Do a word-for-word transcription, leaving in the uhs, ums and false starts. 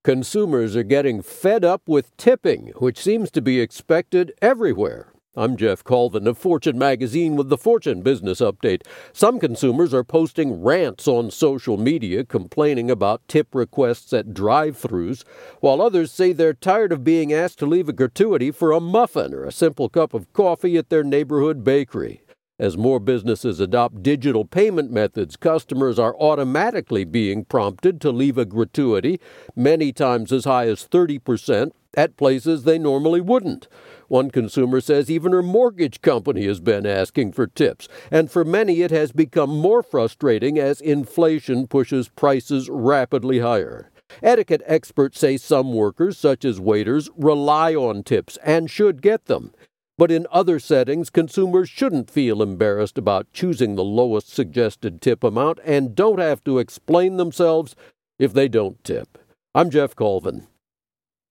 Consumers are getting fed up with tipping, which seems to be expected everywhere. I'm Jeff Colvin of Fortune Magazine with the Fortune Business Update. Some consumers are posting rants on social media complaining about tip requests at drive-thrus, while others say they're tired of being asked to leave a gratuity for a muffin or a simple cup of coffee at their neighborhood bakery. As more businesses adopt digital payment methods, customers are automatically being prompted to leave a gratuity, many times as high as thirty percent, at places they normally wouldn't. One consumer says even her mortgage company has been asking for tips, and for many it has become more frustrating as inflation pushes prices rapidly higher. Etiquette experts say some workers, such as waiters, rely on tips and should get them. But in other settings, consumers shouldn't feel embarrassed about choosing the lowest suggested tip amount and don't have to explain themselves if they don't tip. I'm Jeff Colvin.